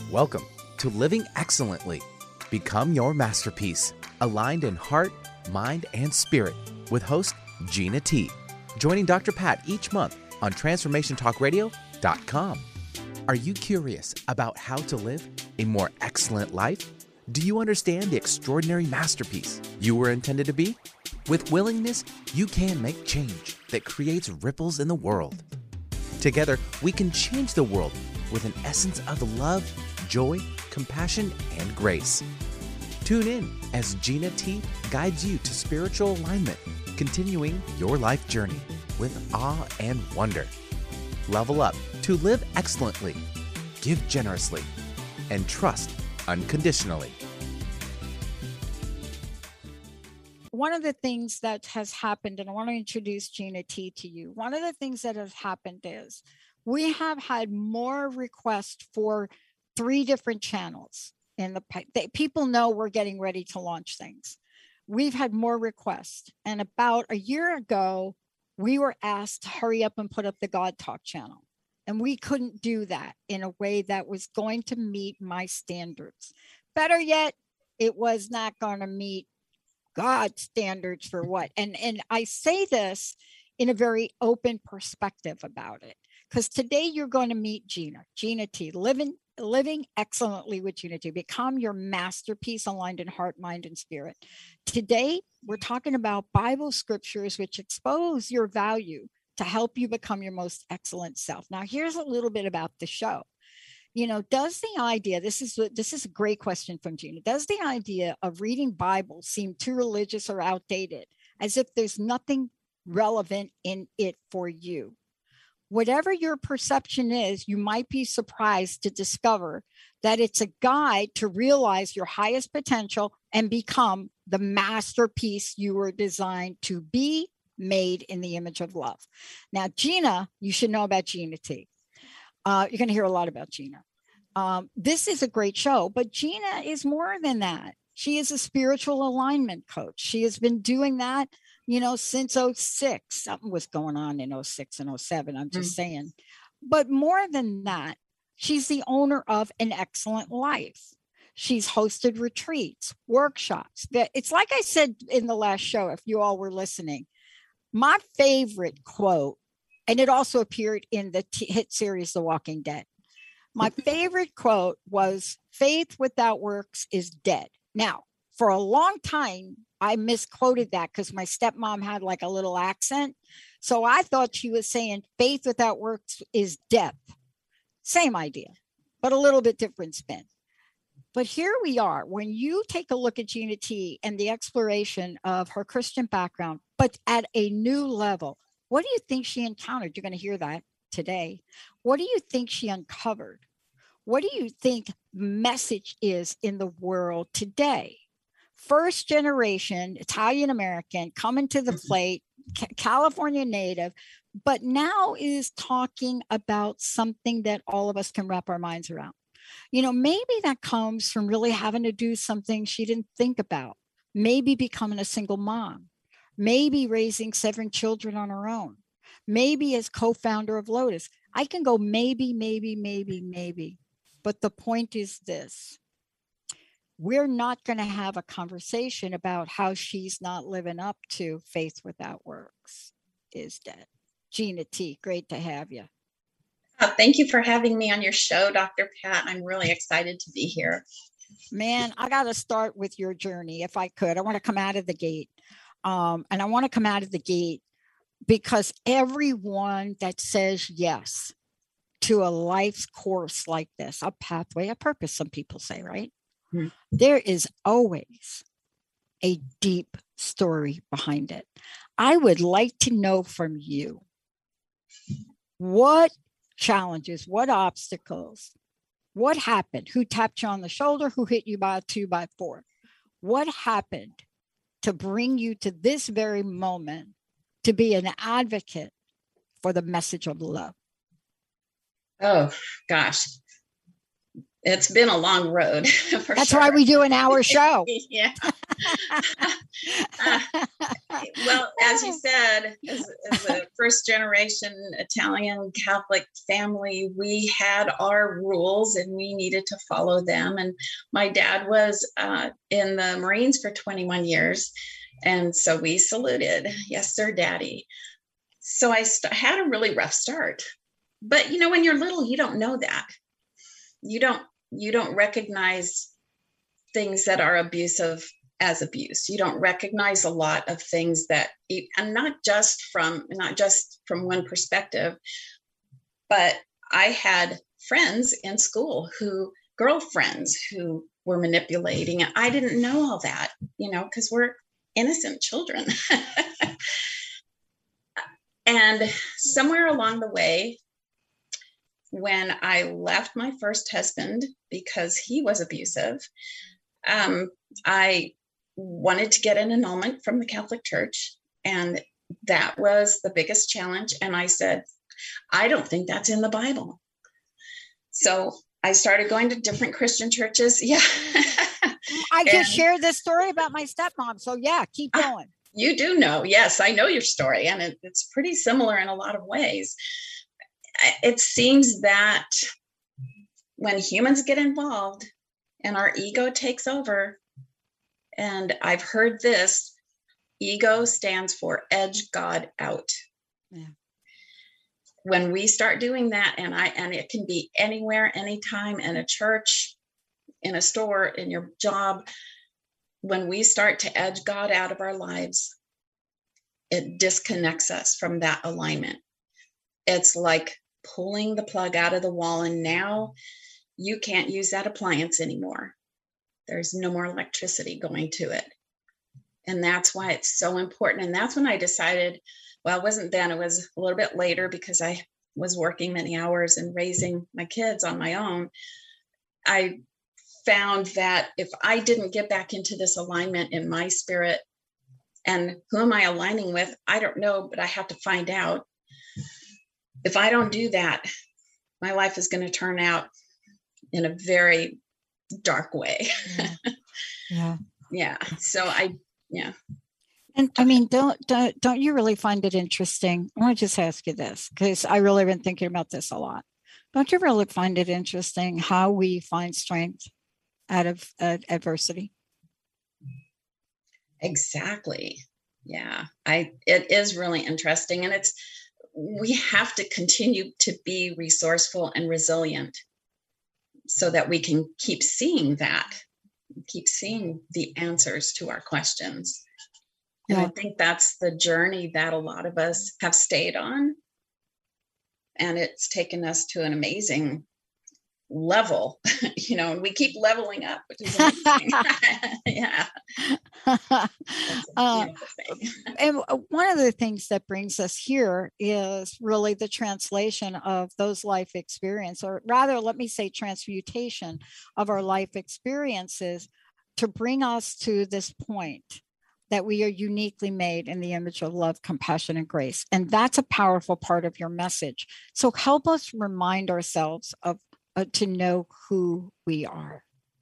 Welcome to Living Excellently. Become your masterpiece, aligned in heart, mind, and spirit with host Gina T. Joining Dr. Pat each month on TransformationTalkRadio.com. Are you curious about how to live a more excellent life? Do you understand the extraordinary masterpiece you were intended to be? With willingness, you can make change that creates ripples in the world. Together, we can change the world with an essence of love, joy, compassion, and grace. Tune in as Gina T guides you to spiritual alignment, continuing your life journey with awe and wonder. Level up to live excellently, give generously, and trust unconditionally. One of the things that has happened, and I want to introduce Gina T to you. One of the things that has happened is we have had more requests for 3 different channels in the people know we're getting ready to launch things. We've had more requests, and about a year ago, we were asked to hurry up and put up the God Talk channel. And we couldn't do that in a way that was going to meet my standards. Better yet, it was not going to meet God's standards for what. And I say this in a very open perspective about it, because today you're going to meet Gina T, living excellently with Gina T. Become your masterpiece aligned in heart, mind, and spirit. Today, we're talking about Bible scriptures which expose your value to help you become your most excellent self. Now, here's a little bit about the show. You know, does the idea, this is a great question from Gina, does the idea of reading Bible seem too religious or outdated, as if there's nothing relevant in it for you? Whatever your perception is, you might be surprised to discover that it's a guide to realize your highest potential and become the masterpiece you were designed to be, made in the image of love. Now, Gina, you should know about Gina T. You're going to hear a lot about Gina. This is a great show, but Gina is more than that. She is a spiritual alignment coach. She has been doing that, since 06. Something was going on in 06 and 07. I'm just saying. But more than that, she's the owner of An Excellent Life. She's hosted retreats, workshops. It's like I said in the last show, if you all were listening, my favorite quote, and it also appeared in the hit series, The Walking Dead. My favorite quote was, "Faith without works is dead." Now, for a long time, I misquoted that because my stepmom had like a little accent. So I thought she was saying faith without works is death. Same idea, but a little bit different spin. But here we are. When you take a look at Gina T and the exploration of her Christian background, but at a new level, what do you think she encountered? You're going to hear that today. What do you think she uncovered? What do you think message is in the world today? First generation Italian American coming to the plate, California native, but now is talking about something that all of us can wrap our minds around. Maybe that comes from really having to do something she didn't think about. Maybe becoming a single mom. Maybe raising 7 children on her own. Maybe as co-founder of Lotus. I can go maybe. But the point is this. We're not going to have a conversation about how she's not living up to faith without works is dead. Gina T, great to have you. Thank you for having me on your show, Dr. Pat. I'm really excited to be here. Man, I got to start with your journey, if I could. I want to come out of the gate. And I want to come out of the gate because everyone that says yes to a life's course like this, a pathway, a purpose, some people say, right? Mm-hmm. There is always a deep story behind it. I would like to know from you, what challenges, what obstacles, what happened? Who tapped you on the shoulder? Who hit you by a 2x4? What happened to bring you to this very moment to be an advocate for the message of love? Oh, gosh. It's been a long road. That's why we do an hour show. Yeah. Uh, well, as you said, as a first generation Italian Catholic family, we had our rules and we needed to follow them. And my dad was in the Marines for 21 years. And so we saluted, yes, sir, daddy. So I had a really rough start. But, you know, when you're little, you don't know that. You don't recognize things that are abusive as abuse. You don't recognize a lot of things that, and not just from one perspective, but I had friends in school girlfriends who were manipulating, and I didn't know all that, you know, because we're innocent children. And somewhere along the way, when I left my first husband because he was abusive, I wanted to get an annulment from the Catholic Church. And that was the biggest challenge. And I said, I don't think that's in the Bible. So I started going to different Christian churches. Yeah. I just shared this story about my stepmom. So yeah, keep going. You do know. Yes, I know your story. And it's pretty similar in a lot of ways. It seems that when humans get involved and our ego takes over, and I've heard this, ego stands for edge God out. Yeah. When we start doing that, and it can be anywhere, anytime, in a church, in a store, in your job, when we start to edge God out of our lives, it disconnects us from that alignment. It's like pulling the plug out of the wall, and now you can't use that appliance anymore. There's no more electricity going to it. And that's why it's so important. And that's when I decided, well, it wasn't then, it was a little bit later, because I was working many hours and raising my kids on my own. I found that if I didn't get back into this alignment in my spirit, and who am I aligning with? I don't know, but I have to find out. If I don't do that, my life is going to turn out in a very dark way. Yeah. Yeah. So And I mean, don't you really find it interesting? I want to just ask you this, because I really been thinking about this a lot. Don't you really find it interesting how we find strength out of adversity? Exactly. Yeah. It is really interesting. And we have to continue to be resourceful and resilient so that we can keep seeing the answers to our questions. And I think that's the journey that a lot of us have stayed on. And it's taken us to an amazing level, you know, and we keep leveling up, which is amazing. Yeah. And one of the things that brings us here is really the translation of those life experiences, or rather, let me say transmutation of our life experiences to bring us to this point that we are uniquely made in the image of love, compassion, and grace. And that's a powerful part of your message. So help us remind ourselves of to know who we are.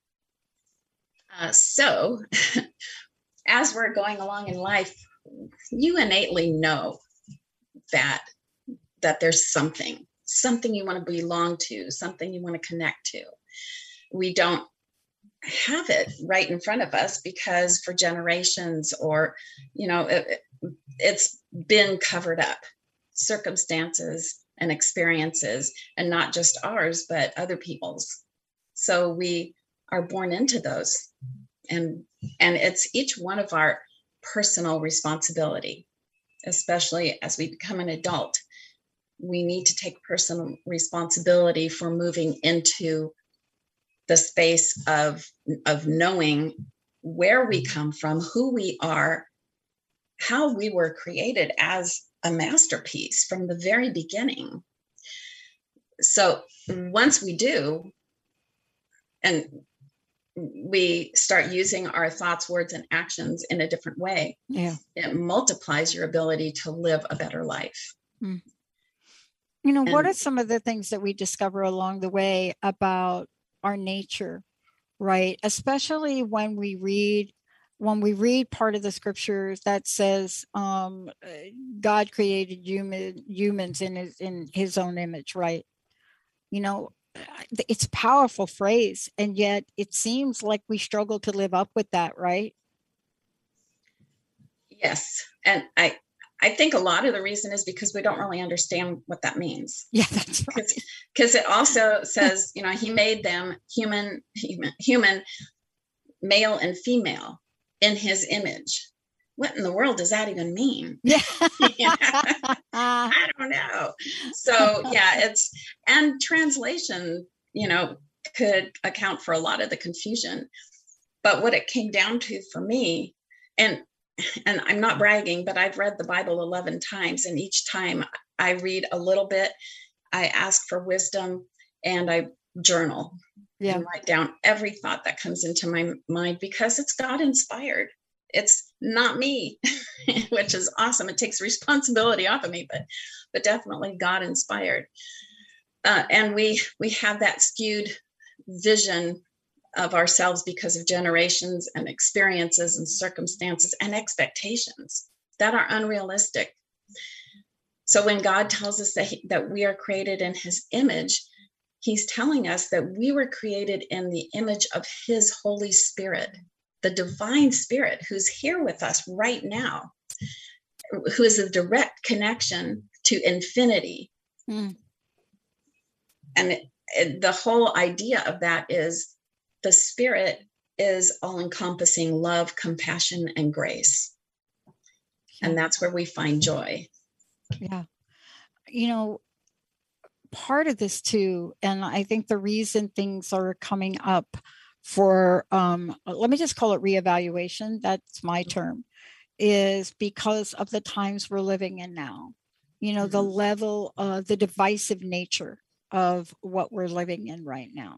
So as we're going along in life, you innately know that there's something you want to belong to, something you want to connect to. We don't have it right in front of us because for generations, or, you know, it's been covered up. Circumstances and experiences, and not just ours, but other people's. So we are born into those. And it's each one of our personal responsibility, especially as we become an adult. We need to take personal responsibility for moving into the space of knowing where we come from, who we are, how we were created as a masterpiece from the very beginning. So once we do, and we start using our thoughts, words, and actions in a different way, it multiplies your ability to live a better life. You know, what are some of the things that we discover along the way about our nature, right? Especially when we read when we read part of the scriptures that says God created humans in his own image, right? You know, it's a powerful phrase, and yet it seems like we struggle to live up with that, right? Yes. And I think a lot of the reason is because we don't really understand what that means. Yeah, that's right. Because it also says, you know, he made them human, male and female in his image. What in the world does that even mean? Yeah. I don't know. So yeah, and translation, you know, could account for a lot of the confusion. But what it came down to for me, and I'm not bragging, but I've read the Bible 11 times, and each time I read a little bit, I ask for wisdom, and I journal and write down every thought that comes into my mind, because it's God inspired. It's not me, which is awesome. It takes responsibility off of me, but definitely God inspired. And we have that skewed vision of ourselves because of generations and experiences and circumstances and expectations that are unrealistic. So when God tells us that we are created in his image, he's telling us that we were created in the image of his Holy Spirit, the divine spirit who's here with us right now, who is a direct connection to infinity. And the whole idea of that is the spirit is all-encompassing love, compassion, and grace. And that's where we find joy. Yeah. You know, part of this too, and I think the reason things are coming up for, let me just call it reevaluation, that's my term, is because of the times we're living in now. You know, the level of the divisive nature of what we're living in right now.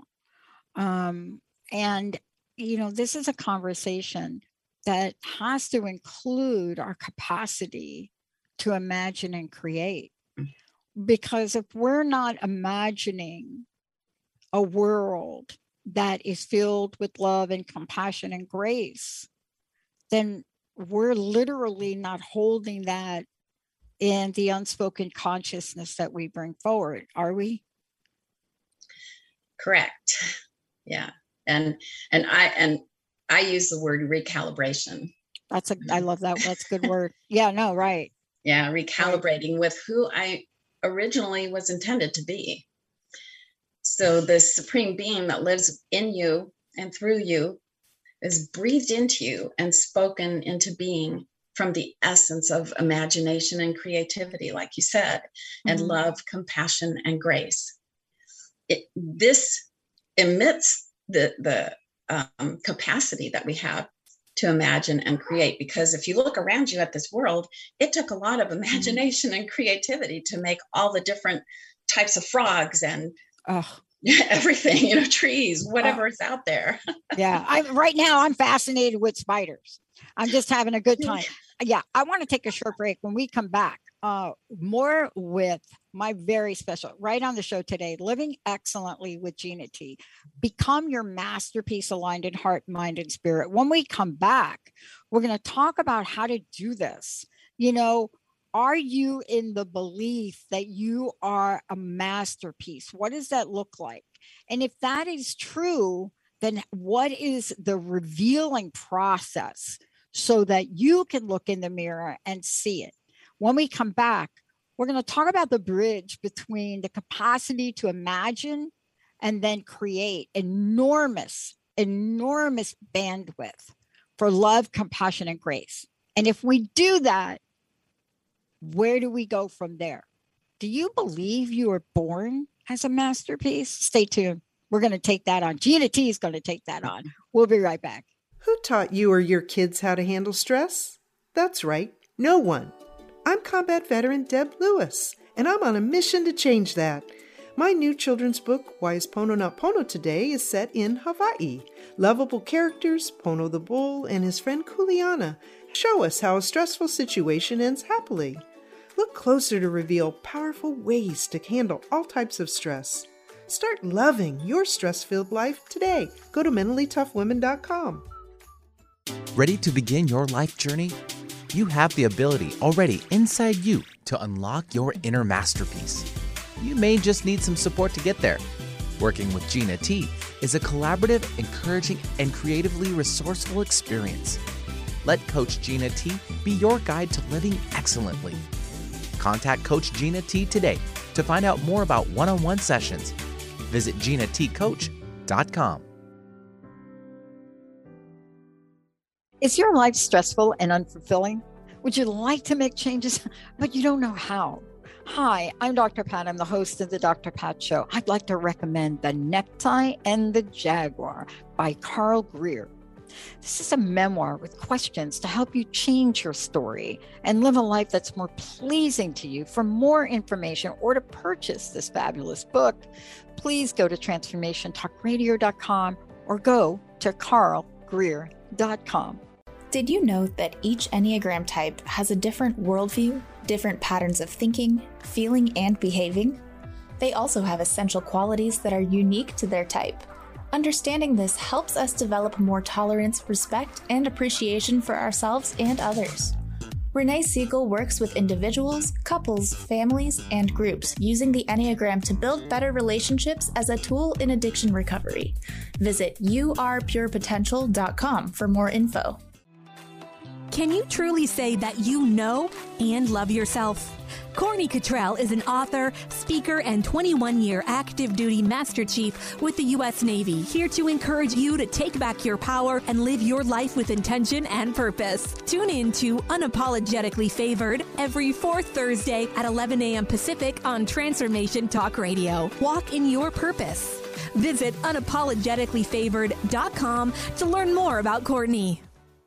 And, you know, this is a conversation that has to include our capacity to imagine and create. Because if we're not imagining a world that is filled with love and compassion and grace, then we're literally not holding that in the unspoken consciousness that we bring forward, are we? Correct. Yeah. And I use the word recalibration. I love that. That's a good word. Yeah, no, right. Yeah. Recalibrating with who I originally was intended to be. So the supreme being that lives in you and through you is breathed into you and spoken into being from the essence of imagination and creativity, like you said, and love, compassion, and grace. This emits the capacity that we have to imagine and create, because if you look around you at this world, it took a lot of imagination and creativity to make all the different types of frogs and everything, you know, trees, whatever is out there. Yeah. Right now I'm fascinated with spiders. I'm just having a good time. Yeah. I want to take a short break. When we come back, more with my very special, right on the show today, Living Excellently with Gina T. Become your masterpiece aligned in heart, mind, and spirit. When we come back, we're going to talk about how to do this. You know, are you in the belief that you are a masterpiece? What does that look like? And if that is true, then what is the revealing process so that you can look in the mirror and see it? When we come back, we're going to talk about the bridge between the capacity to imagine and then create enormous bandwidth for love, compassion, and grace. And if we do that, where do we go from there? Do you believe you were born as a masterpiece? Stay tuned. We're going to take that on. Gina T is going to take that on. We'll be right back. Who taught you or your kids how to handle stress? That's right, no one. I'm combat veteran Deb Lewis, and I'm on a mission to change that. My new children's book, Why is Pono Not Pono Today, is set in Hawaii. Lovable characters, Pono the bull and his friend Kuleana, show us how a stressful situation ends happily. Look closer to reveal powerful ways to handle all types of stress. Start loving your stress-filled life today. Go to MentallyToughWomen.com. Ready to begin your life journey? You have the ability already inside you to unlock your inner masterpiece. You may just need some support to get there. Working with Gina T is a collaborative, encouraging, and creatively resourceful experience. Let Coach Gina T be your guide to living excellently. Contact Coach Gina T today to find out more about one-on-one sessions. Visit GinaTCoach.com. Is your life stressful and unfulfilling? Would you like to make changes, but you don't know how? Hi, I'm Dr. Pat. I'm the host of the Dr. Pat Show. I'd like to recommend The Necktie and the Jaguar by Carl Greer. This is a memoir with questions to help you change your story and live a life that's more pleasing to you. For more information or to purchase this fabulous book, please go to transformationtalkradio.com or go to carlgreer.com. Did you know that each Enneagram type has a different worldview, different patterns of thinking, feeling, and behaving? They also have essential qualities that are unique to their type. Understanding this helps us develop more tolerance, respect, and appreciation for ourselves and others. Renee Siegel works with individuals, couples, families, and groups using the Enneagram to build better relationships as a tool in addiction recovery. Visit yourpurepotential.com for more info. Can you truly say that you know and love yourself? Courtney Cottrell is an author, speaker, and 21-year active duty Master Chief with the U.S. Navy, here to encourage you to take back your power and live your life with intention and purpose. Tune in to Unapologetically Favored every fourth Thursday at 11 a.m. Pacific on Transformation Talk Radio. Walk in your purpose. Visit unapologeticallyfavored.com to learn more about Courtney.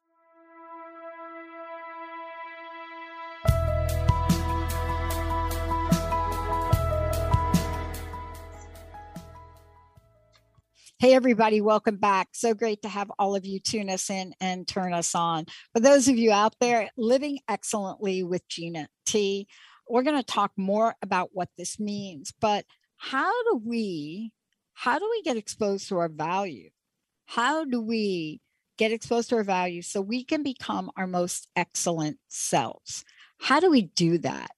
Hey, everybody, welcome back. So great to have all of you tune us in and turn us on. For those of you out there, Living Excellently with Gina T, we're going to talk more about what this means, but how do we get exposed to our value? How do we get exposed to our value so we can become our most excellent selves? How do we do that?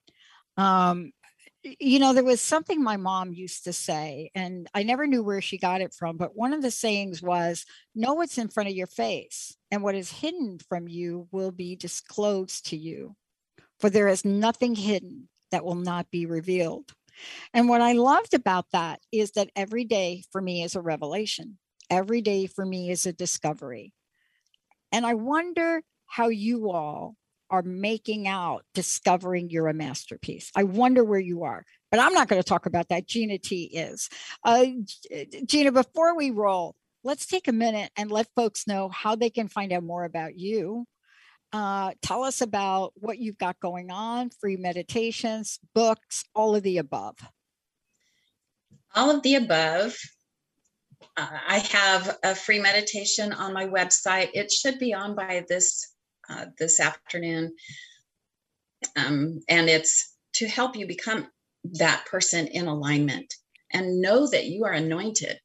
There was something my mom used to say, and I never knew where she got it from, but one of the sayings was, know what's in front of your face, and what is hidden from you will be disclosed to you. For there is nothing hidden that will not be revealed. And what I loved about that is that every day for me is a revelation. Every day for me is a discovery. And I wonder how you all are making out discovering you're a masterpiece. I wonder where you are, but I'm not going to talk about that. Gina T is. Gina, before we roll, let's take a minute and let folks know how they can find out more about you. Tell us about what you've got going on, free meditations, books, all of the above. All of the above. I have a free meditation on my website. It should be on by this afternoon. And it's to help you become that person in alignment and know that you are anointed.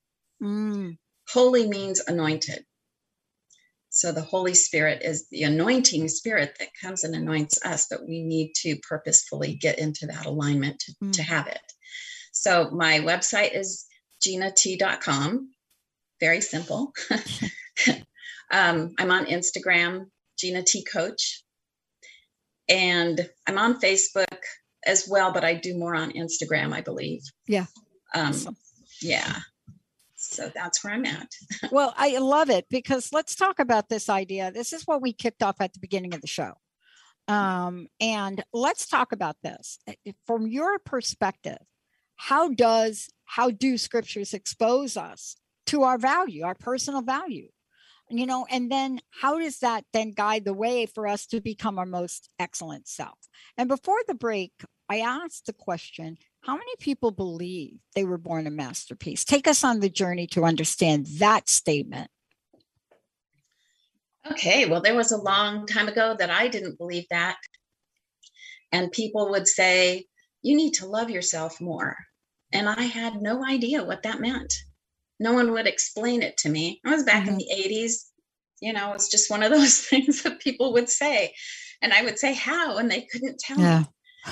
Holy means anointed. So the Holy Spirit is the anointing spirit that comes and anoints us, but we need to purposefully get into that alignment to have it. So my website is GinaT.com. Very simple. I'm on Instagram, Gina T Coach, and I'm on Facebook as well, but I do more on Instagram, I believe. Yeah. Awesome. Yeah. So that's where I'm at. Well, I love it, because let's talk about this idea. This is what we kicked off at the beginning of the show. And let's talk about this from your perspective. How do scriptures expose us to our value, our personal value? And then how does that then guide the way for us to become our most excellent self? And before the break, I asked the question, how many people believe they were born a masterpiece? Take us on the journey to understand that statement. Okay, well, there was a long time ago that I didn't believe that. And people would say, you need to love yourself more. And I had no idea what that meant. No one would explain it to me. I was back in the 80s. It's just one of those things that people would say. And I would say, how? And they couldn't tell me.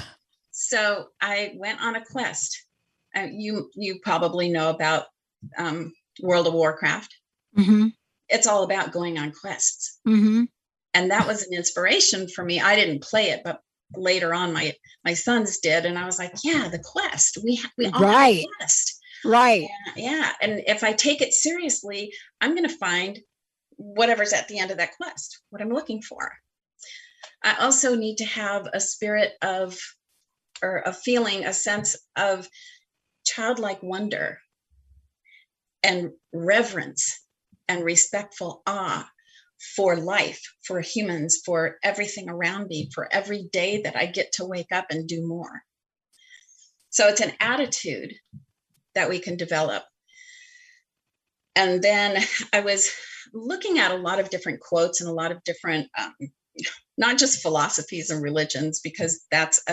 So I went on a quest. You probably know about World of Warcraft. Mm-hmm. It's all about going on quests. Mm-hmm. And that was an inspiration for me. I didn't play it, but later on my sons did. And I was like, yeah, the quest. We all have a quest. Right. Yeah. And if I take it seriously, I'm going to find whatever's at the end of that quest, what I'm looking for. I also need to have a spirit of, or a feeling, a sense of childlike wonder and reverence and respectful awe for life, for humans, for everything around me, for every day that I get to wake up and do more. So it's an attitude that we can develop. And then I was looking at a lot of different quotes and a lot of different, not just philosophies and religions, because that's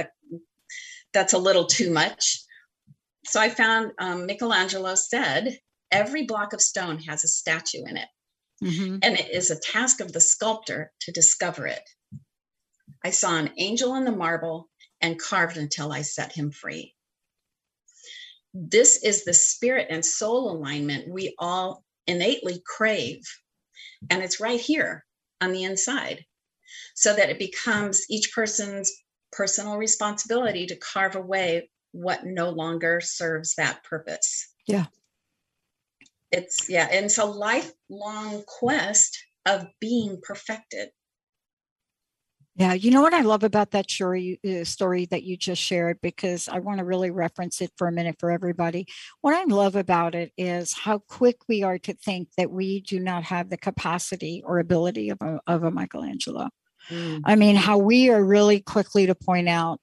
a little too much. So I found Michelangelo said, every block of stone has a statue in it. Mm-hmm. And it is a task of the sculptor to discover it. I saw an angel in the marble and carved until I set him free. This is the spirit and soul alignment we all innately crave. And it's right here on the inside, so that it becomes each person's personal responsibility to carve away what no longer serves that purpose. Yeah. And it's a lifelong quest of being perfected. Yeah. You know what I love about that story that you just shared, because I want to really reference it for a minute for everybody. What I love about it is how quick we are to think that we do not have the capacity or ability of a Michelangelo. Mm. I mean, how we are really quickly to point out,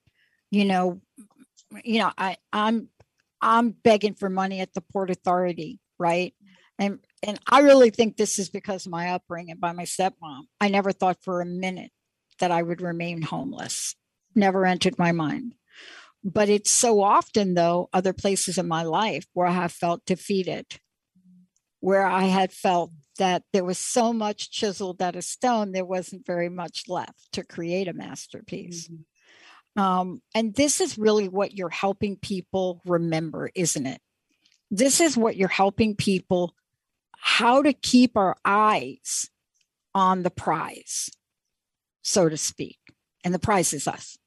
I'm begging for money at the Port Authority, right? And I really think this is because of my upbringing by my stepmom. I never thought for a minute that I would remain homeless. Never entered my mind. But it's so often, though, other places in my life where I have felt defeated, where I had felt that there was so much chiseled out of stone, there wasn't very much left to create a masterpiece. Mm-hmm. And this is really what you're helping people remember, isn't it? This is what you're helping people, how to keep our eyes on the prize, so to speak. And the prize is us.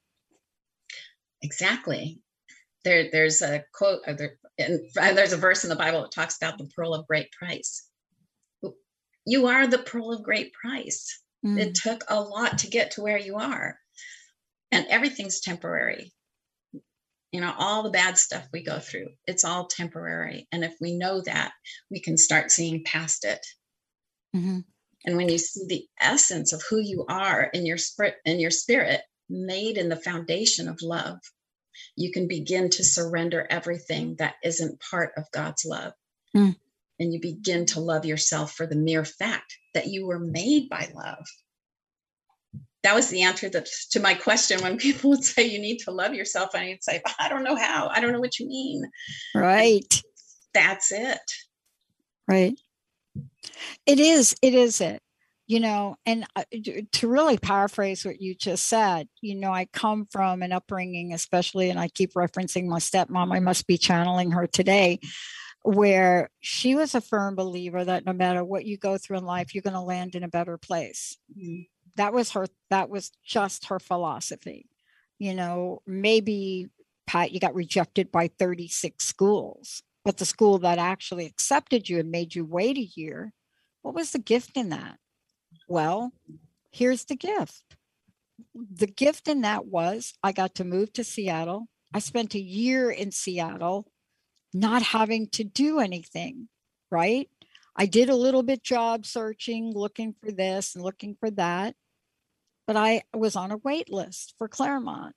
Exactly. There's a quote, and there's a verse in the Bible that talks about the pearl of great price. You are the pearl of great price. Mm. It took a lot to get to where you are. And everything's temporary. All the bad stuff we go through, it's all temporary. And if we know that, we can start seeing past it. Mm-hmm. And when you see the essence of who you are in your spirit, made in the foundation of love, you can begin to surrender everything that isn't part of God's love. Mm. And you begin to love yourself for the mere fact that you were made by love. That was the answer to my question when people would say you need to love yourself. And I'd say, I don't know how. I don't know what you mean. Right. And that's it. Right. It is it. And to really paraphrase what you just said, I come from an upbringing, especially, and I keep referencing my stepmom, I must be channeling her today, where she was a firm believer that no matter what you go through in life, you're going to land in a better place. Mm-hmm. That was just her philosophy. Maybe, Pat, you got rejected by 36 schools, but the school that actually accepted you and made you wait a year, what was the gift in that? Well, here's the gift. The gift in that was I got to move to Seattle. I spent a year in Seattle not having to do anything, right? I did a little bit job searching, looking for this and looking for that, but I was on a wait list for Claremont.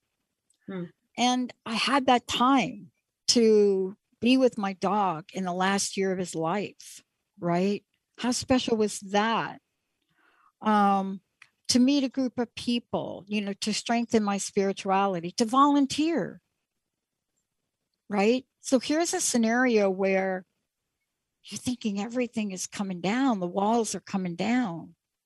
And I had that time to be with my dog in the last year of his life, right? How special was that? To meet a group of people, to strengthen my spirituality, to volunteer, right? So here's a scenario where you're thinking everything is coming down, the walls are coming down,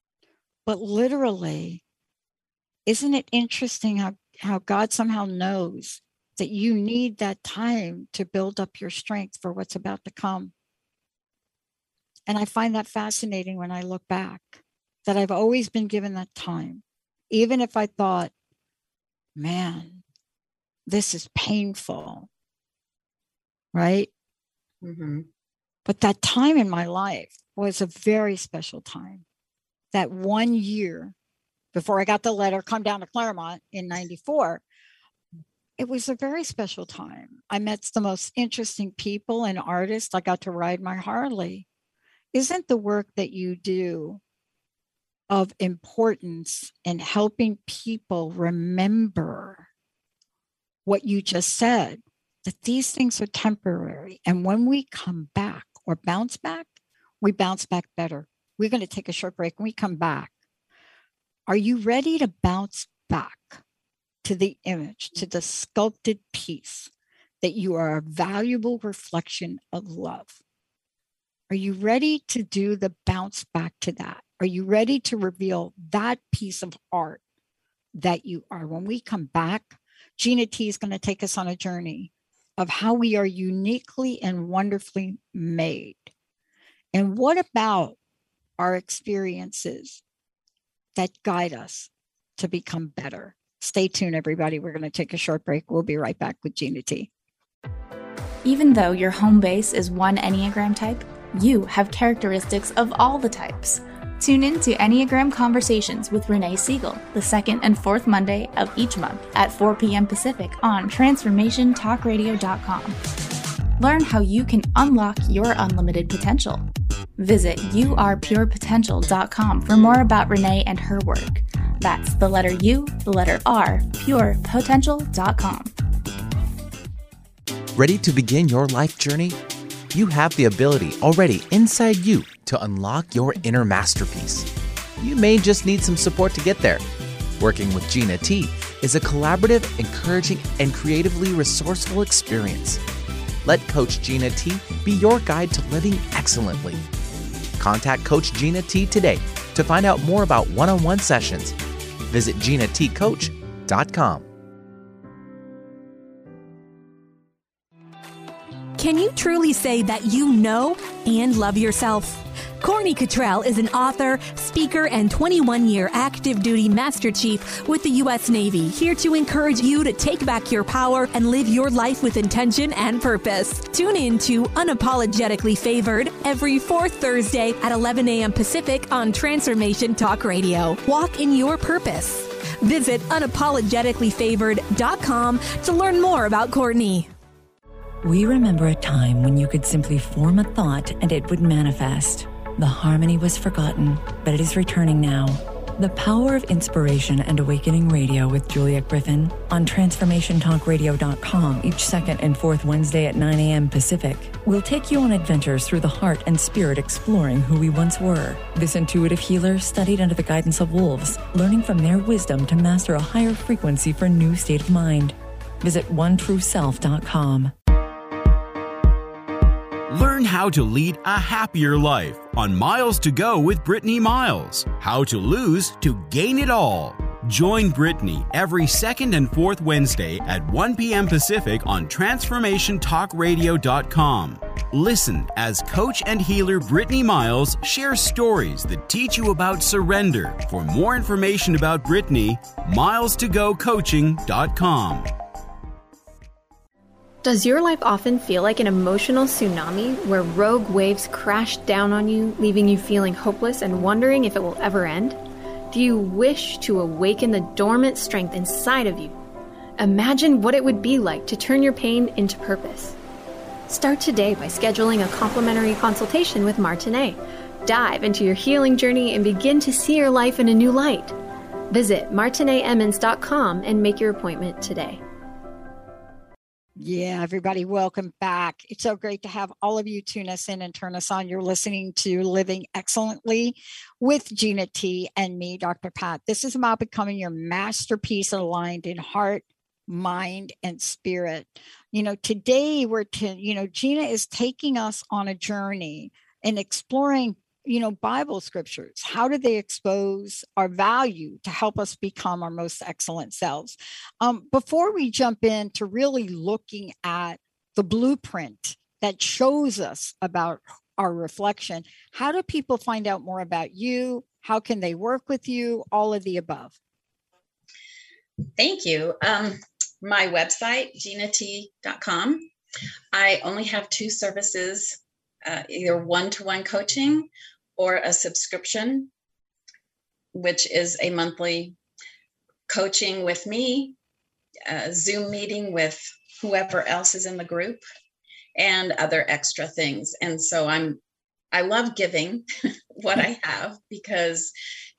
But literally, isn't it interesting how God somehow knows that you need that time to build up your strength for what's about to come? And I find that fascinating when I look back, that I've always been given that time. Even if I thought, man, this is painful, right? Mm-hmm. But that time in my life was a very special time. That 1 year before I got the letter, come down to Claremont in 94, it was a very special time. I met the most interesting people and artists. I got to ride my Harley. Isn't the work that you do of importance in helping people remember what you just said, that these things are temporary? And when we come back or bounce back, we bounce back better. We're going to take a short break. When we come back, are you ready to bounce back to the image, to the sculpted piece, that you are a valuable reflection of love? Are you ready to do the bounce back to that? Are you ready to reveal that piece of art that you are? When we come back, Gina T is going to take us on a journey of how we are uniquely and wonderfully made. And what about our experiences that guide us to become better? Stay tuned, everybody. We're going to take a short break. We'll be right back with Gina T. Even though your home base is one Enneagram type, you have characteristics of all the types. Tune in to Enneagram Conversations with Renee Siegel, the second and fourth Monday of each month at 4 p.m. Pacific on TransformationTalkRadio.com. Learn how you can unlock your unlimited potential. Visit YouArePurePotential.com for more about Renee and her work. That's the letter U, the letter R, PurePotential.com. Ready to begin your life journey? You have the ability already inside you to unlock your inner masterpiece. You may just need some support to get there. Working with Gina T is a collaborative, encouraging, and creatively resourceful experience. Let Coach Gina T be your guide to living excellently. Contact Coach Gina T today to find out more about one-on-one sessions. Visit GinaTCoach.com. Can you truly say that you know and love yourself? Corny Cottrell is an author, speaker, and 21-year active duty Master Chief with the U.S. Navy, here to encourage you to take back your power and live your life with intention and purpose. Tune in to Unapologetically Favored every fourth Thursday at 11 a.m. Pacific on Transformation Talk Radio. Walk in your purpose. Visit unapologeticallyfavored.com to learn more about Courtney. We remember a time when you could simply form a thought and it would manifest. The harmony was forgotten, but it is returning now. The Power of Inspiration and Awakening Radio with Juliet Griffin on TransformationTalkRadio.com each second and fourth Wednesday at 9 a.m. Pacific will take you on adventures through the heart and spirit, exploring who we once were. This intuitive healer studied under the guidance of wolves, learning from their wisdom to master a higher frequency for a new state of mind. Visit OneTrueSelf.com. Learn how to lead a happier life on Miles to Go with Brittany Miles. How to lose to gain it all. Join Brittany every second and fourth Wednesday at 1 p.m. Pacific on TransformationTalkRadio.com. Listen as coach and healer Brittany Miles shares stories that teach you about surrender. For more information about Brittany, milestogocoaching.com. Does your life often feel like an emotional tsunami where rogue waves crash down on you, leaving you feeling hopeless and wondering if it will ever end? Do you wish to awaken the dormant strength inside of you? Imagine what it would be like to turn your pain into purpose. Start today by scheduling a complimentary consultation with Martinet. Dive into your healing journey and begin to see your life in a new light. Visit martinetemmons.com and make your appointment today. Yeah, everybody, welcome back. It's so great to have all of you tune us in and turn us on. You're listening to Living Excellently with Gina T and me, Dr. Pat. This is about becoming your masterpiece aligned in heart, mind, and spirit. Today Gina is taking us on a journey and exploring Bible scriptures? How do they expose our value to help us become our most excellent selves? Before we jump into really looking at the blueprint that shows us about our reflection, how do people find out more about you? How can they work with you? All of the above. Thank you. My website, GinaT.com. I only have 2 services, either one-to-one coaching or a subscription, which is a monthly coaching with me, a Zoom meeting with whoever else is in the group, and other extra things. And so I love giving what I have, because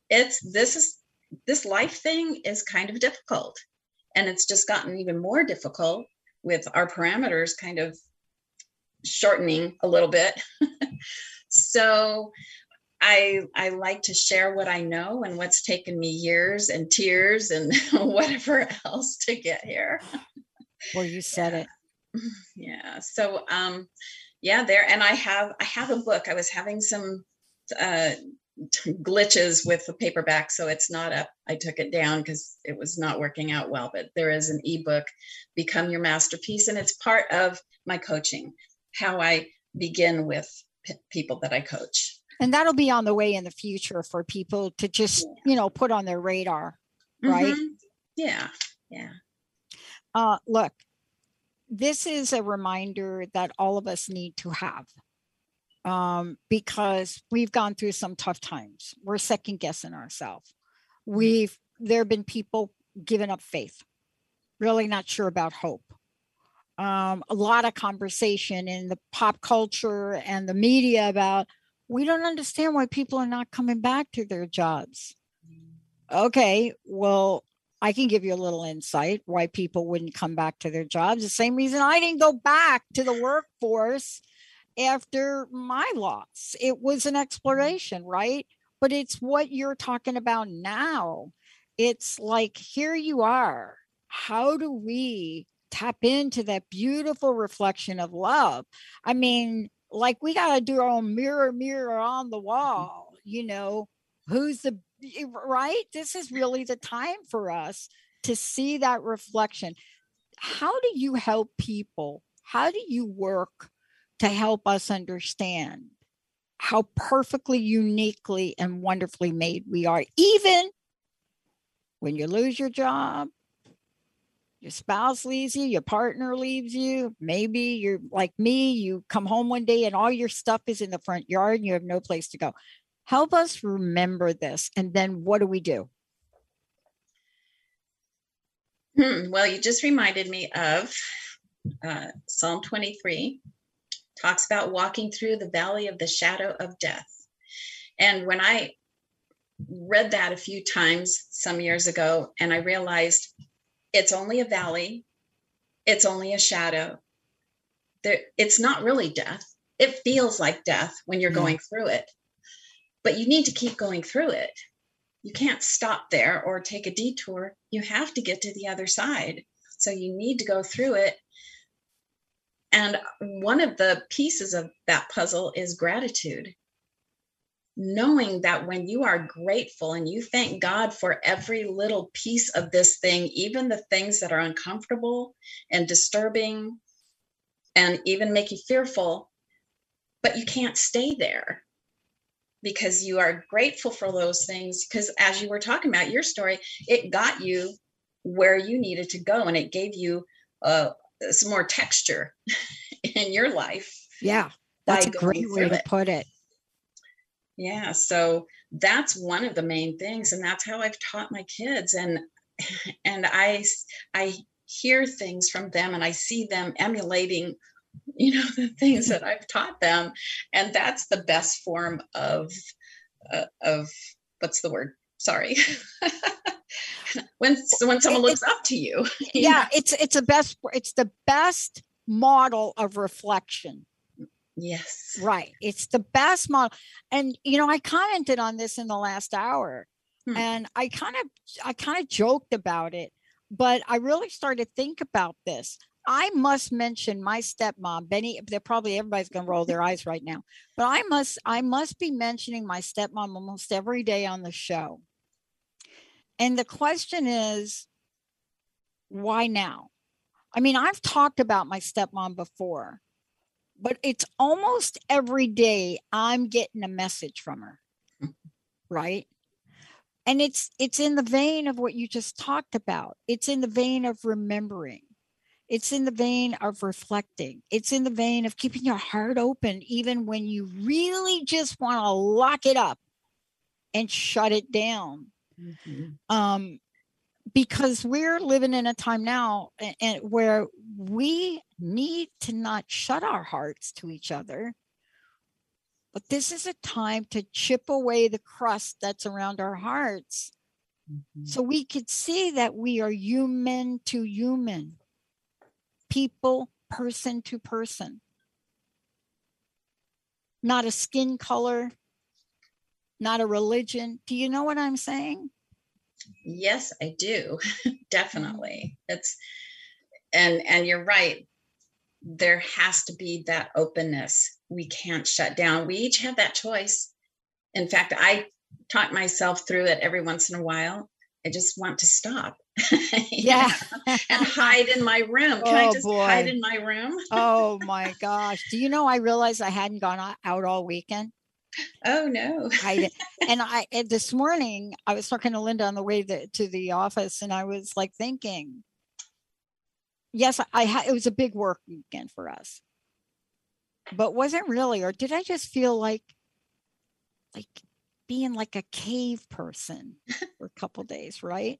this life thing is kind of difficult, and it's just gotten even more difficult with our parameters kind of shortening a little bit. So I like to share what I know and what's taken me years and tears and whatever else to get here. Well, you said it. Yeah. So, there. And I have a book. I was having some glitches with the paperback, so it's not up. I took it down because it was not working out well, but there is an ebook, Become Your Masterpiece. And it's part of my coaching, how I begin with people that I coach. And that'll be on the way in the future for people to just, put on their radar, right? Mm-hmm. Yeah. Yeah. Look, this is a reminder that all of us need to have, because we've gone through some tough times. We're second guessing ourselves. There have been people giving up faith, really not sure about hope. A lot of conversation in the pop culture and the media about, we don't understand why people are not coming back to their jobs. Okay, well, I can give you a little insight why people wouldn't come back to their jobs. The same reason I didn't go back to the workforce after my loss. It was an exploration, right? But it's what you're talking about now. It's like, here you are. How do we tap into that beautiful reflection of love? I mean, like, we got to do our own mirror on the wall, who's the right? This is really the time for us to see that reflection. How do you help people? How do you work to help us understand how perfectly, uniquely, and wonderfully made we are, even when you lose your job, your spouse leaves you, your partner leaves you, maybe you're like me, you come home one day and all your stuff is in the front yard and you have no place to go. Help us remember this. And then what do we do? Well, you just reminded me of Psalm 23, talks about walking through the valley of the shadow of death. And when I read that a few times some years ago, and I realized it's only a valley, it's only a shadow. It's not really death. It feels like death when you're going through it, but you need to keep going through it. You can't stop there or take a detour. You have to get to the other side. So you need to go through it. And one of the pieces of that puzzle is gratitude. Knowing that when you are grateful and you thank God for every little piece of this thing, even the things that are uncomfortable and disturbing and even make you fearful, but you can't stay there because you are grateful for those things. Because as you were talking about your story, it got you where you needed to go, and it gave you some more texture in your life. Yeah, that's a great way to put it. Yeah, so that's one of the main things, and that's how I've taught my kids. And I hear things from them, and I see them emulating, the things that I've taught them, and that's the best form of what's the word? Sorry. when someone looks up to you. Yeah, it's the best model of reflection. Yes. Right. It's the best model. And, I commented on this in the last hour and I kind of joked about it, but I really started to think about this. I must mention my stepmom, Benny. They're probably everybody's going to roll their eyes right now, but I must be mentioning my stepmom almost every day on the show. And the question is, why now? I mean, I've talked about my stepmom before, but it's almost every day I'm getting a message from her, right? And it's in the vein of what you just talked about. It's in the vein of remembering. It's in the vein of reflecting. It's in the vein of keeping your heart open, even when you really just want to lock it up and shut it down. Mm-hmm. Because we're living in a time now and where we need to not shut our hearts to each other, but this is a time to chip away the crust that's around our hearts, so we could see that we are human to human, people, person to person, not a skin color, not a religion. Do you know what I'm saying? Yes, I do. Definitely. And you're right. There has to be that openness. We can't shut down. We each have that choice. In fact, I talk myself through it every once in a while. I just want to stop. Yeah. And hide in my room. Can I just hide in my room? Oh my gosh. Do you know, I realized I hadn't gone out all weekend. Oh no. And this morning I was talking to Linda on the way to the office, and I was like thinking, yes, it was a big work weekend for us, but was it really, or did I just feel like being like a cave person for a couple of days, right?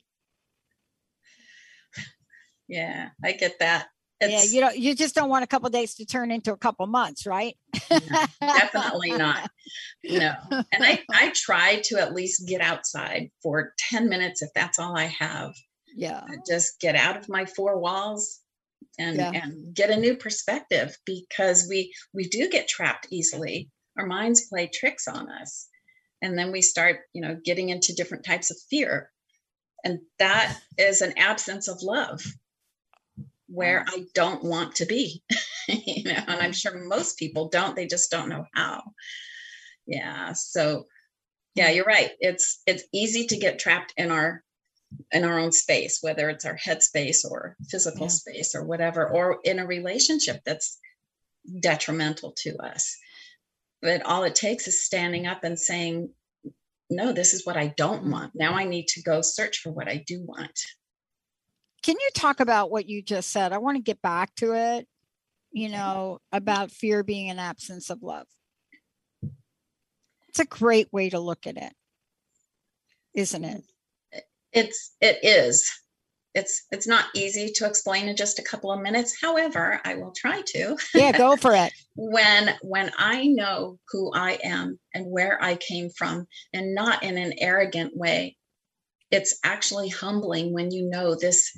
Yeah, I get that. You just don't want a couple of days to turn into a couple months, right? No, definitely not. No. And I try to at least get outside for 10 minutes if that's all I have. Yeah. Just get out of my four walls and get a new perspective, because we do get trapped easily. Our minds play tricks on us. And then we start, getting into different types of fear. And that is an absence of love, where I don't want to be, and I'm sure most people don't, they just don't know how. Yeah. So yeah, you're right. It's easy to get trapped in our own space, whether it's our head space or physical space or whatever, or in a relationship that's detrimental to us. But all it takes is standing up and saying, no, this is what I don't want. Now I need to go search for what I do want. Can you talk about what you just said? I want to get back to it, about fear being an absence of love. It's a great way to look at it, isn't it? It is. It's not easy to explain in just a couple of minutes. However, I will try to. Yeah, go for it. When I know who I am and where I came from, and not in an arrogant way, it's actually humbling when you know this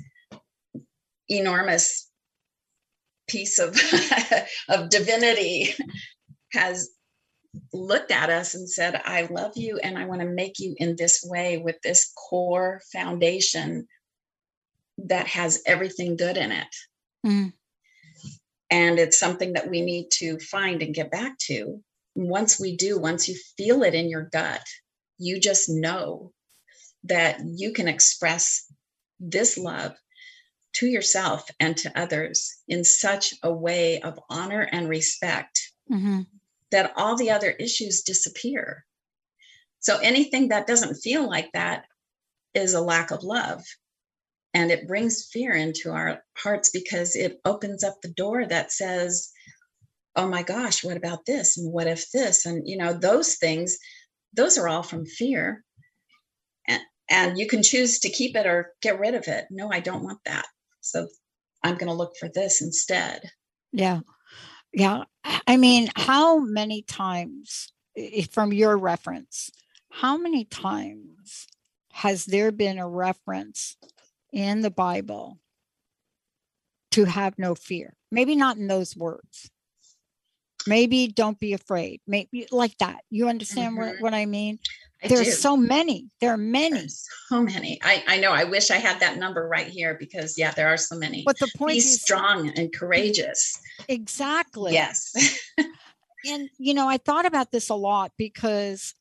enormous piece of of divinity has looked at us and said, I love you and I want to make you in this way, with this core foundation that has everything good in it. Mm. And it's something that we need to find and get back to. Once you feel it in your gut, you just know that you can express this love to yourself and to others in such a way of honor and respect, that all the other issues disappear. So anything that doesn't feel like that is a lack of love. And it brings fear into our hearts, because it opens up the door that says, oh my gosh, what about this? And what if this? And, those things, those are all from fear. And you can choose to keep it or get rid of it. No, I don't want that. So I'm going to look for this instead. Yeah. Yeah. I mean, how many times, from your reference, how many times has there been a reference in the Bible to have no fear? Maybe not in those words. Maybe don't be afraid. Maybe like that. You understand what I mean? There's so many. There are many. There's so many. I know. I wish I had that number right here because, yeah, there are so many. But the point is, be strong and courageous. Exactly. Yes. And, I thought about this a lot because,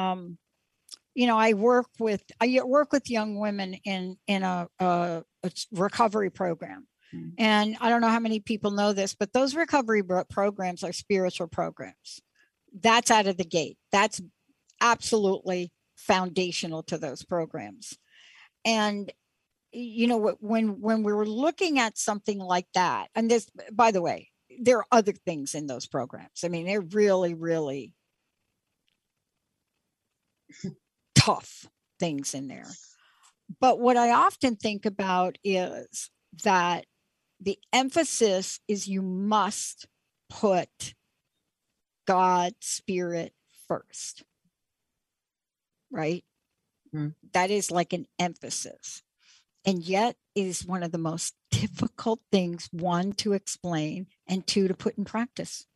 I work with young women in a recovery program. Mm-hmm. And I don't know how many people know this, but those recovery programs are spiritual programs. That's out of the gate. That's absolutely foundational to those programs. And, when we were looking at something like that, and this, by the way, there are other things in those programs. I mean, they're really, really tough things in there. But what I often think about is that the emphasis is you must put God, spirit first, right? Mm-hmm. That is like an emphasis. And yet it is one of the most difficult things, one, to explain, and two, to put in practice.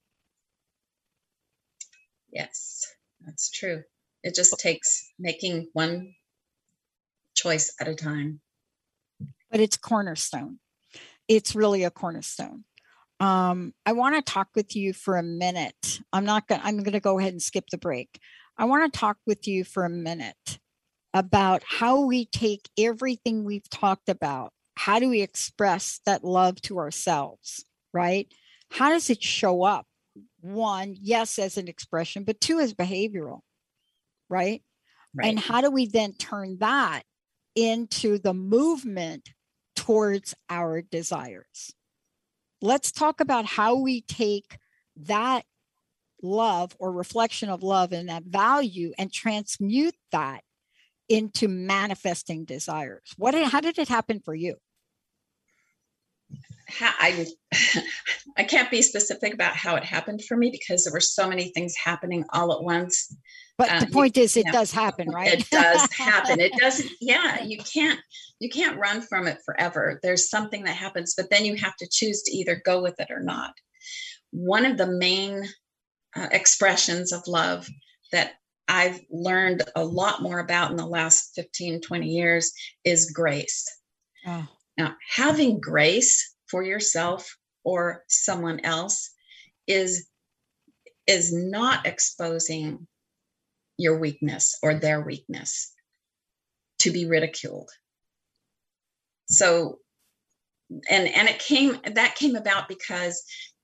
Yes, that's true. It just takes making one choice at a time. But it's cornerstone. It's really a cornerstone. I want to talk with you for a minute. I'm going to go ahead and skip the break. I want to talk with you for a minute about how we take everything we've talked about. How do we express that love to ourselves, right? How does it show up? One, yes, as an expression, but two, as behavioral, right? And how do we then turn that into the movement towards our desires? Let's talk about how we take that love or reflection of love and that value and transmute that into manifesting desires. How did it happen for you? I can't be specific about how it happened for me because there were so many things happening all at once. But the point is, it does happen, right? It does happen. It doesn't. Yeah, you can't run from it forever. There's something that happens, but then you have to choose to either go with it or not. One of the main expressions of love that I've learned a lot more about in the last 15, 20 years is grace. Oh. Now, having grace for yourself or someone else is not exposing your weakness or their weakness to be ridiculed. So, and that came about because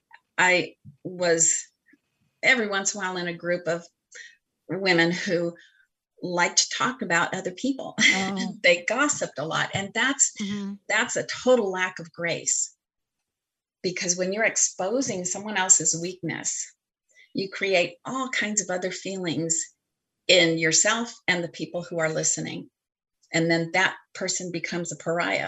I was every once in a while in a group of women who liked to talk about other people. Oh. They gossiped a lot. And that's a total lack of grace. Because when you're exposing someone else's weakness, you create all kinds of other feelings in yourself and the people who are listening. And then that person becomes a pariah.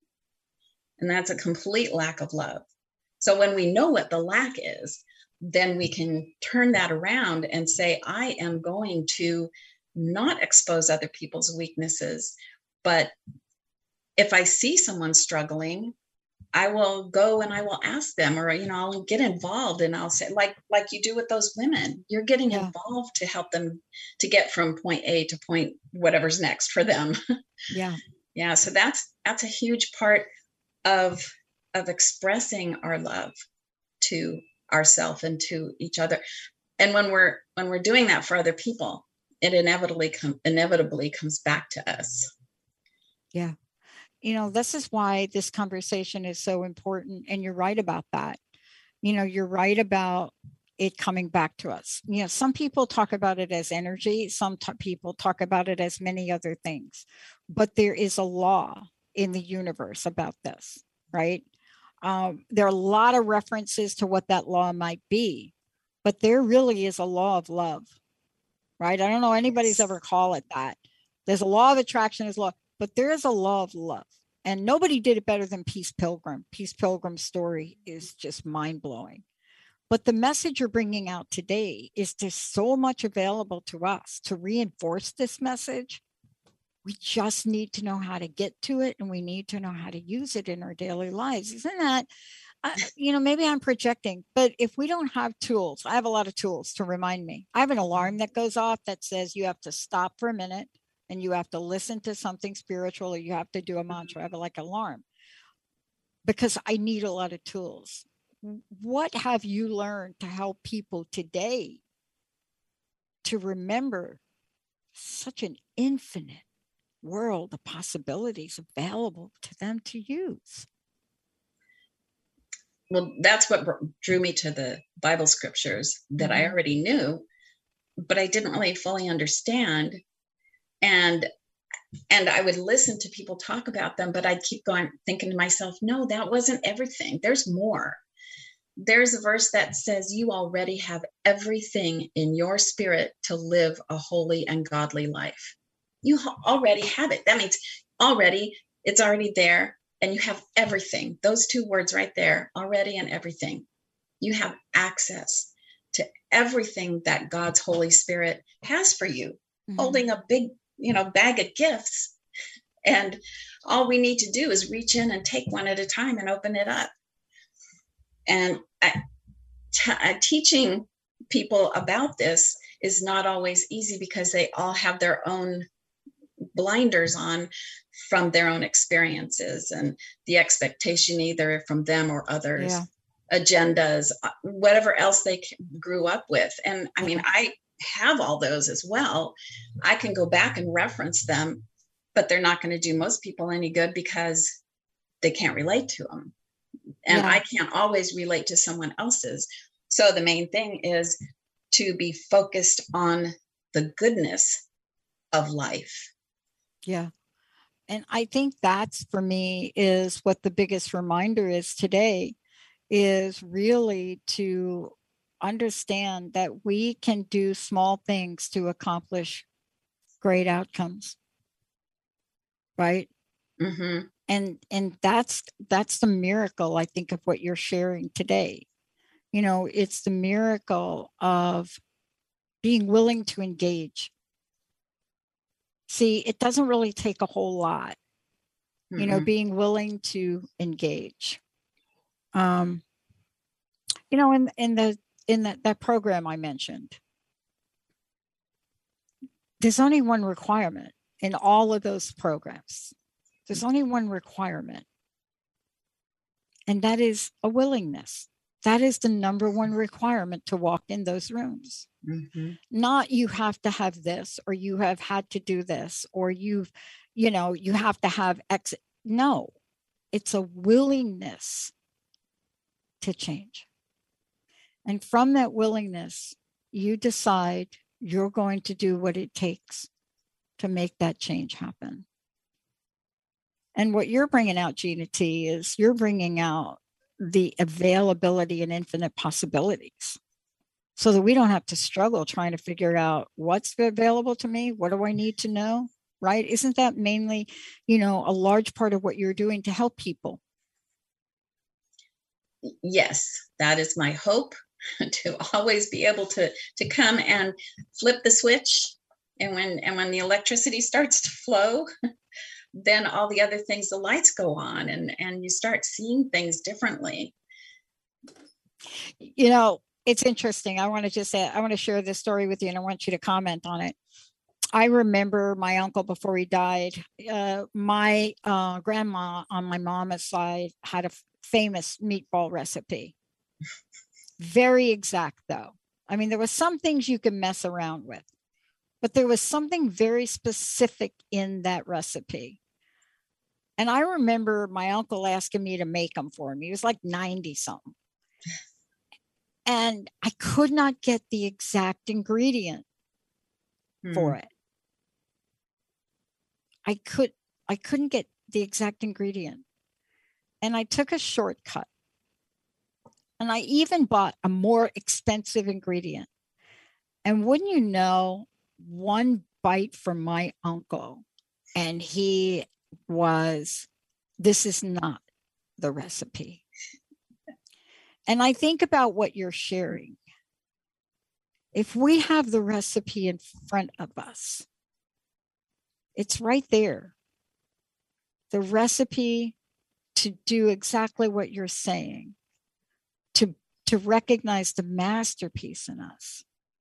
And that's a complete lack of love. So when we know what the lack is, then we can turn that around and say, I am going to not expose other people's weaknesses. But if I see someone struggling, I will go and I will ask them, or, I'll get involved and I'll say, like you do with those women, you're getting involved to help them to get from point A to point whatever's next for them. Yeah. Yeah. So that's a huge part of expressing our love to ourselves and to each other. And when we're doing that for other people, it inevitably comes back to us. Yeah. This is why this conversation is so important. And you're right about that. You're right about it coming back to us. Some people talk about it as energy. Some people talk about it as many other things. But there is a law in the universe about this, right? There are a lot of references to what that law might be, but there really is a law of love, right? I don't know anybody's ever called it that. There's a law of attraction, but there is a law of love. And nobody did it better than Peace Pilgrim. Peace Pilgrim's story is just mind-blowing. But the message you're bringing out today is there's so much available to us to reinforce this message. We just need to know how to get to it, and we need to know how to use it in our daily lives. Isn't that? maybe I'm projecting, but if we don't have tools, I have a lot of tools to remind me. I have an alarm that goes off that says you have to stop for a minute and you have to listen to something spiritual, or you have to do a mantra. I have like alarm because I need a lot of tools. What have you learned to help people today to remember such an infinite world of possibilities available to them to use? Well, that's what drew me to the Bible scriptures that I already knew, but I didn't really fully understand. And I would listen to people talk about them, but I'd keep going, thinking to myself, no, that wasn't everything. There's more. There's a verse that says you already have everything in your spirit to live a holy and godly life. You already have it. That means it's already there, and you have everything. Those two words right there, already and everything. You have access to everything that God's Holy Spirit has for you, holding a big, bag of gifts. And all we need to do is reach in and take one at a time and open it up. And teaching people about this is not always easy because they all have their own blinders on from their own experiences and the expectation either from them or others, agendas, whatever else they grew up with. And I mean, I have all those as well. I can go back and reference them, but they're not going to do most people any good because they can't relate to them. And I can't always relate to someone else's. So the main thing is to be focused on the goodness of life. Yeah. And I think that's, for me, is what the biggest reminder is today, is really to understand that we can do small things to accomplish great outcomes. Right? Mm-hmm. And that's the miracle, I think, of what you're sharing today. It's the miracle of being willing to engage. See, it doesn't really take a whole lot, being willing to engage. In that program I mentioned, there's only one requirement in all of those programs. There's only one requirement, and that is a willingness. That is the number one requirement to walk in those rooms. Mm-hmm. Not you have to have this, or you have had to do this, or you have to have X. No, it's a willingness to change. And from that willingness, you decide you're going to do what it takes to make that change happen. And what you're bringing out, Gina T, is you're bringing out the availability and infinite possibilities so that we don't have to struggle trying to figure out what's available to me. What do I need to know? Right? Isn't that mainly, a large part of what you're doing to help people? Yes, that is my hope, to always be able to come and flip the switch. And when the electricity starts to flow, then all the other things, the lights go on and you start seeing things differently. It's interesting. I want to share this story with you, and I want you to comment on it. I remember my uncle before he died. My grandma on my mama's side had a famous meatball recipe. Very exact, though. I mean, there was some things you could mess around with, but there was something very specific in that recipe. And I remember my uncle asking me to make them for him. He was like 90 something. And I could not get the exact ingredient for it. I couldn't get the exact ingredient. And I took a shortcut. And I even bought a more expensive ingredient. And wouldn't you know, one bite from my uncle, and he was, this is not the recipe. And I think about what you're sharing. If we have the recipe in front of us, it's right there. The recipe to do exactly what you're saying, to recognize the masterpiece in us?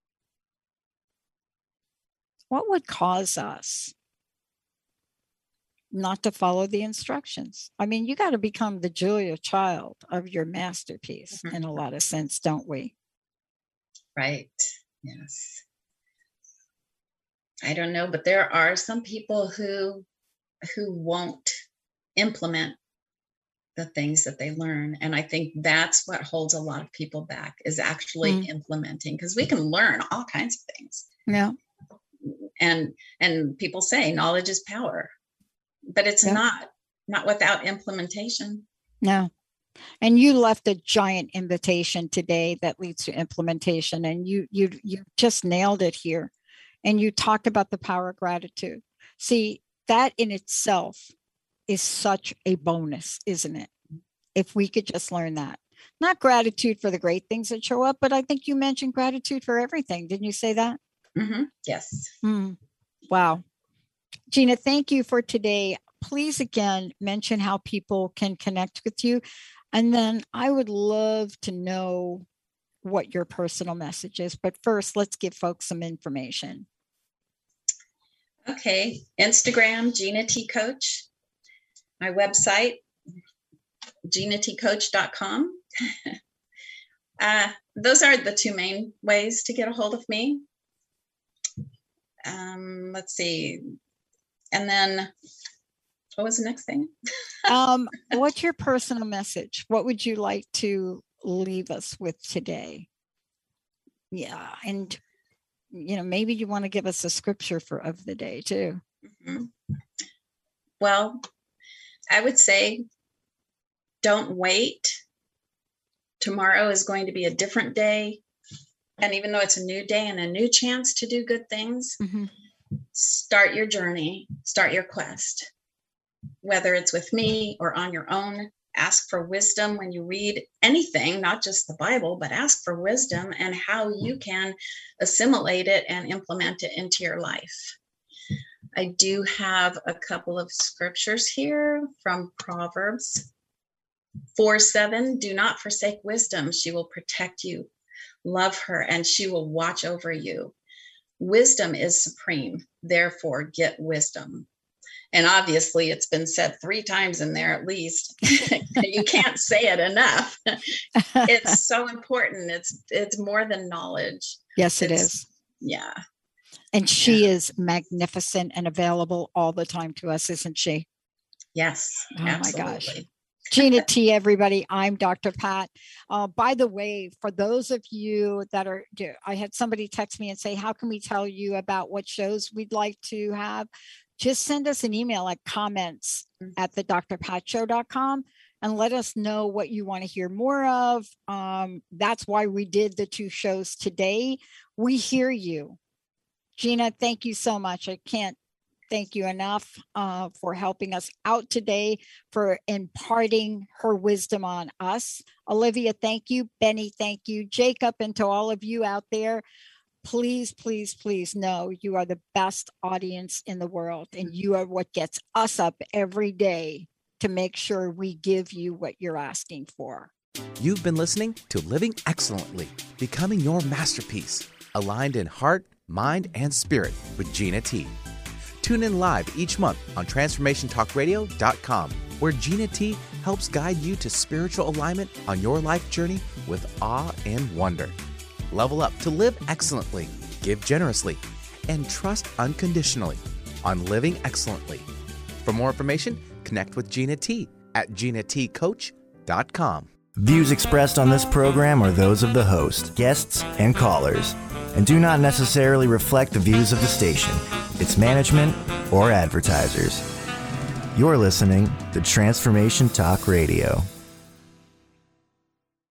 What would cause us not to follow the instructions? I mean, you got to become the Julia Child of your masterpiece in a lot of sense, don't we? Right. Yes. I don't know, but there are some people who won't implement the things that they learn. And I think that's what holds a lot of people back, is actually implementing, because we can learn all kinds of things. Yeah. And people say knowledge is power, but it's not without implementation. No. And you left a giant invitation today that leads to implementation. And you just nailed it here. And you talked about the power of gratitude. See, that in itself is such a bonus, isn't it? If we could just learn that. Not gratitude for the great things that show up, but I think you mentioned gratitude for everything. Didn't you say that? Mm-hmm. Yes. Wow. Gina, thank you for today. Please, again, mention how people can connect with you. And then I would love to know what your personal message is. But first, let's give folks some information. Okay. Instagram, Gina T. Coach. My website, GinaTCoach.com. Those are the two main ways to get a hold of me. Let's see. And then what was the next thing? What's your personal message? What would you like to leave us with today? Yeah. And, maybe you want to give us a scripture of the day too. Mm-hmm. Well, I would say, don't wait. Tomorrow is going to be a different day. And even though it's a new day and a new chance to do good things, start your journey, start your quest. Whether it's with me or on your own, ask for wisdom when you read anything, not just the Bible, but ask for wisdom and how you can assimilate it and implement it into your life. I do have a couple of scriptures here from Proverbs 4:7. Do not forsake wisdom. She will protect you. Love her, and she will watch over you. Wisdom is supreme. Therefore, get wisdom. And obviously, it's been said 3 times in there at least. You can't say it enough. It's so important. It's more than knowledge. Yes, it is. Yeah. And she is magnificent and available all the time to us, isn't she? Yes. Oh absolutely. My gosh. Gina T, everybody. I'm Dr. Pat. By the way, for those of you that I had somebody text me and say, how can we tell you about what shows we'd like to have? Just send us an email at comments@thedrpatshow.com and let us know what you want to hear more of. That's why we did the 2 shows today. We hear you. Gina, thank you so much. I can't thank you enough for helping us out today, for imparting her wisdom on us. Olivia, thank you. Benny, thank you. Jacob, and to all of you out there, please, please, please know you are the best audience in the world, and you are what gets us up every day to make sure we give you what you're asking for. You've been listening to Living Excellently, Becoming Your Masterpiece, aligned in heart, mind, and spirit with Gina T. Tune in live each month on TransformationTalkRadio.com, where Gina T helps guide you to spiritual alignment on your life journey with awe and wonder. Level up to live excellently, give generously, and trust unconditionally on Living Excellently. For more information, connect with Gina T at GinaTCoach.com. Views expressed on this program are those of the host, guests, and callers, and do not necessarily reflect the views of the station, its management, or advertisers. You're listening to Transformation Talk Radio.